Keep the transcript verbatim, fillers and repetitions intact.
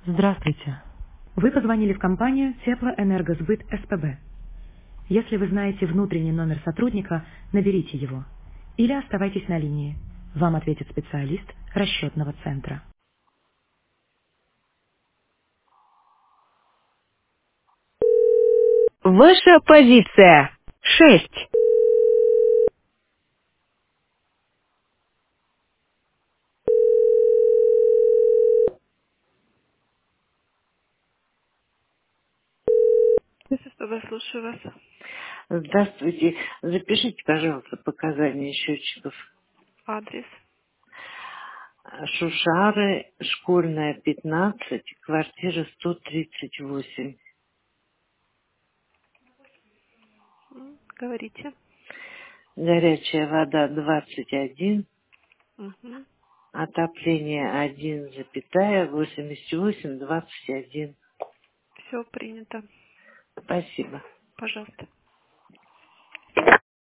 Здравствуйте. Вы позвонили в компанию Теплоэнергосбыт СПБ. Если вы знаете внутренний номер сотрудника, наберите его. Или оставайтесь на линии. Вам ответит специалист расчетного центра. Ваша позиция. Шесть. ССПБ, слушаю вас. Здравствуйте. Запишите, пожалуйста, показания счетчиков. Адрес. Шушары, школьная, пятнадцать, квартира сто тридцать восемь. М, Говорите. Горячая вода двадцать один, Угу. отопление один, запятая, восемьдесят восемь, двадцать один. Все принято. Спасибо. Пожалуйста.